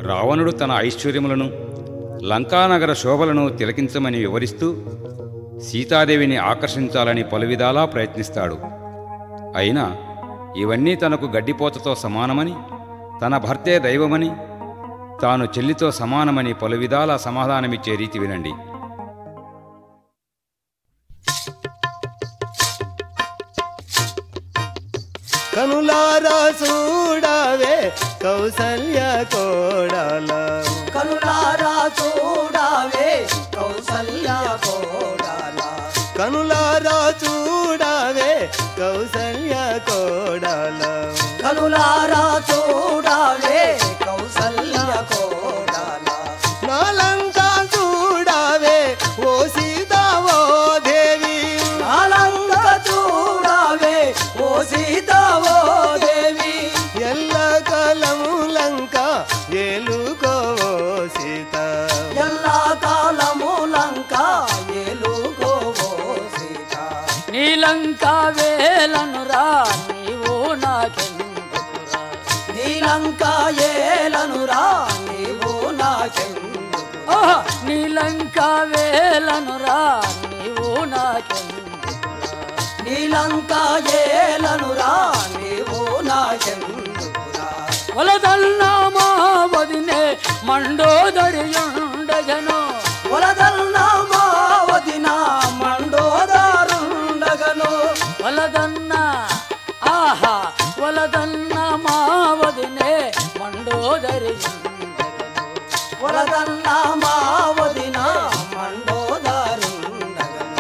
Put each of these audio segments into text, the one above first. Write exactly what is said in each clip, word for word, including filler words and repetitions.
రావణుడు తన ఐశ్వర్యములను లంకానగర శోభలను తిలకించమని వివరిస్తూ సీతాదేవిని ఆకర్షించాలని పలువిధాలా ప్రయత్నిస్తాడు. అయినా ఇవన్నీ తనకు గడ్డిపోతతో సమానమని, తన భర్తే దైవమని, తాను చెల్లితో సమానమని పలువిధాలా సమాధానమిచ్చే రీతి వినండి. కనులారా చూడవే కౌసల్య కోడల, కనులారా చూడవే కౌసల్య కోడల, కనులారా చూడవే కౌసల్య కోడల, కనులారా చూడవే కౌసల్య కోడల, నాలంకా చూడవే ఓ సీతా ఓ దేవి, నాలంక చూడవే ఓ సీతా ఓ దేవి, ఎల్ల కాలము లంక ఏలుకో ఓ సీత, ఎల్లా కాలము లంక ఏలుకో ఓ సీత, నీలంక వేలనురా నీవు నాకెందుకురా, నీలంక ఏలనురా నీవు నాకెందుకురా, నీలంక వేలనురా నీవు నాకెందుకురా, నీలంక ఏలనురా నీవు నాకెందుకురా, వలదల్నామా వదినే మండోదరియుండగను, వలదల్నామా వదిన మండోదరుండగను, వలదన్న ఆహా వలదన్న మా వదినే మండోదరియుండగను, వలదన్న మా వదిన మండోదరుండగను.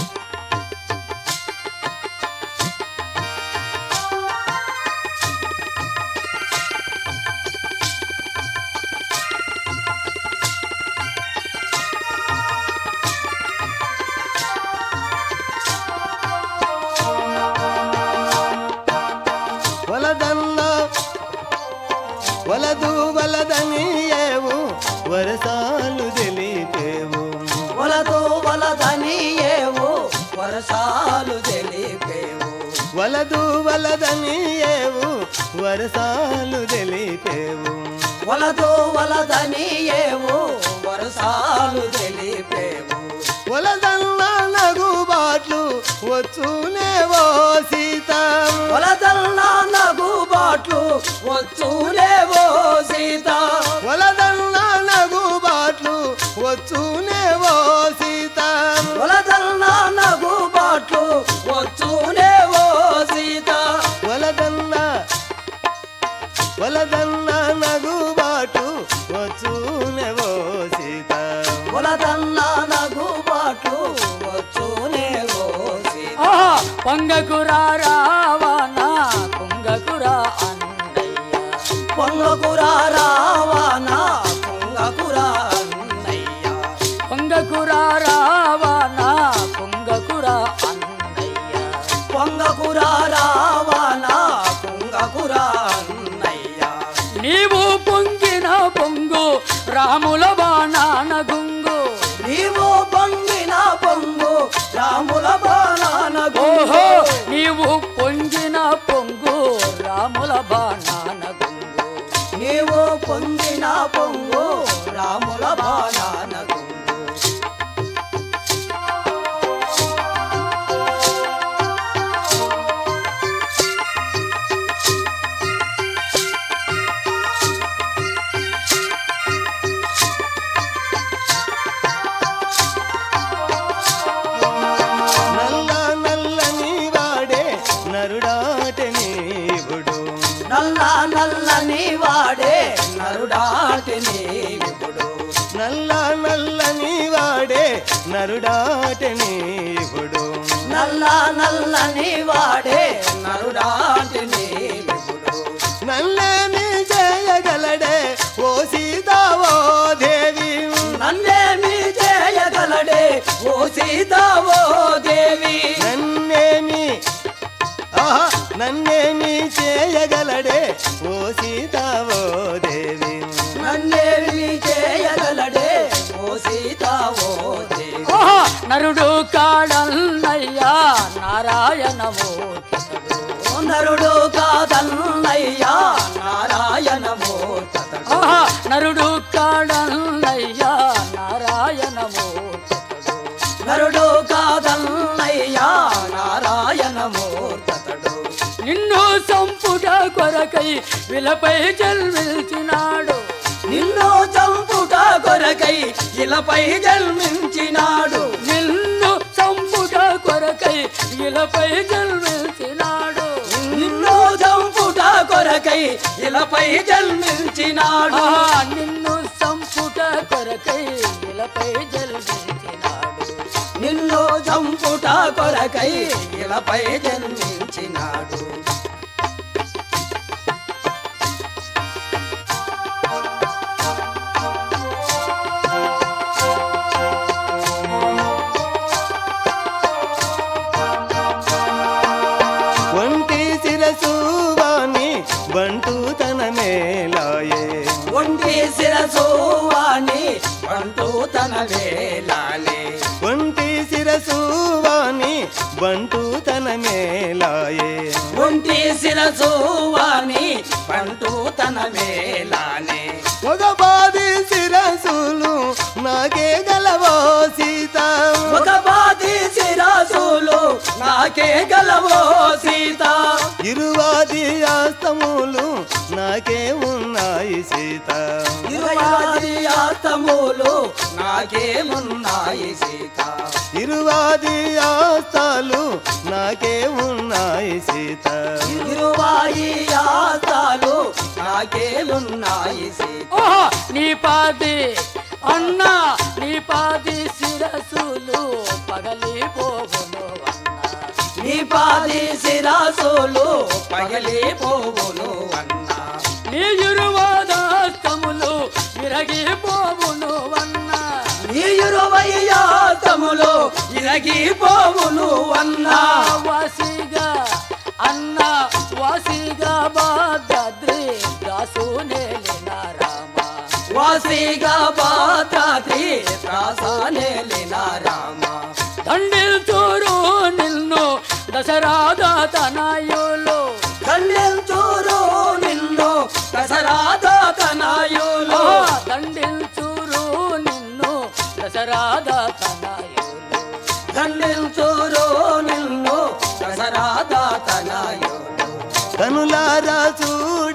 వలదన్న వలదు వలదనియేవు వరసాలు తెలిపేవు, వలదు వలదనియేవు వరసాలు తెలిపేవు, వలదు వలదనియేవు వరసాలు తెలిపేవు, వలదు వలదనియేవు వరసాలు తెలిపేవు, వలదన్న నగుబాట్లు వచ్చునేవో సీత, వలదన్న నగుబాట్లు వచ్చునేవో సీత, వలదన్న నగుబాట్లు వచ్చునేవో సీత, వలదన్న నగుబాట్లు వచ్చునేవో సీత, వలదన్న వలదన్న నగుబాటు వచ్చునేవో సీత, వలదన్న నగుబాట్లు వచ్చునేవో సీత, పొంగకురా రావణ పొంగకురా అన్నయ్య, పొంగకురా రావణ పొంగకురా అన్నయ్య, పొంగకురా రావణ పొంగకురా అన్నయ్య, పొంగకురా రావణ పొంగకురా అన్నయ్య, నీవు పొంగిన పొంగు రాముల బాణాన గుంగు, నీవు పొంగిన పొంగు రాముల బాణాన గుంగు, నీవు పొంగిన పొంగు రాముల బాణాన గుంగు, నీవు పొంగిన పొంగు రాముల బాణాన గుంగు. నల్ల నల్లని వాడే నరుడాట నీవుడు, నల్ల నల్లని వాడే నరుడాటి నీవుడు, నల్ల నల్లని వాడే నరుడాట నీవుడు, నల్ల నల్లని వాడే నరుడాటి నీవుడు, నల్లేమి చేయగలడే ఓ సీతా ఓ దేవి, నన్నేమి చేయగలడే ఓ సీత ఓ దేవి, నన్నేమి ఆహా నన్నేమి చేయగలడే ఓ సీతా ఓ దేవి, నన్నేమి చేయగలడే ఓ సీత ఓ దేవి, నరుడు కాడన్నయ్యా నారాయణమూర్తితడు, నరుడు కాదన్నయ్యా నారాయణమూర్తితడు, నరుడు కొరకై విలపై జన్మించినాడు. నిన్ను చంపుట కొరకై ఇలపై జన్మించినాడు. నిన్ను చంపుట కొరకై ఇలపై జన్మించినాడు. నిన్ను చంపుట కొరకై ఇలపై జన్మించినాడు. ఆ, నిన్ను చంపుట కొరకై ఇలపై జన్మించినాడు. నిన్ను చంపుట కొరకై ఇలపై జన్మించినాడు. ఒంటి శిరసు వాణి బంటు తన మేలాయే. ఒంటి శిరసు వాణి బంటు తన వేలాలే. ఒంటి శిరసు వాణి బంటు తన మేలాయే. ఒంటి శిరసు వాణి బంటు తన వేలాలే. ఒక పాది శిరసులు నాకే గలవో సీత. ఒక పాది శిరసులు నాకే గలవో సీత. ఇరువాది ఆస్తములు నాకే ఉన్నాయి సీత. ఇరువాది ఆస్తములు నాకేమున్నాయి సీత. ఇరువాది ఆస్తాలు నాకే ఉన్నాయి సీత. ఇరువాయి ఆస్తాలు నాకేమున్నాయి సీత. ఓహో, నీ పాది అన్నా నీ పాది శిరసులు పగలిపోవును అన్నా. నీ పాది శిరసులు పగిలిపోవును అన్నా. నీ ఇరువాదాస్తములు విరగిపోవును అన్నా. నీ ఇరువై ఆస్తములు ఇరగిపోవును అన్నా. వాసిగా అన్న వాసిగా భద్రాద్రి దాసునేలిన రామ. వాసిగా భద్రాద్రి దాసునేలిన రామ. దండిల్చూరు నిన్ను దశరాధ తనయులు. దండెంచూరు నిన్ను దశరాధ తనయులు. దండిల్చూరు నిన్ను దశరాధ తనయులు. దండెంచూరు నిన్ను దశరాధ తనయులు. కనులారా చూడ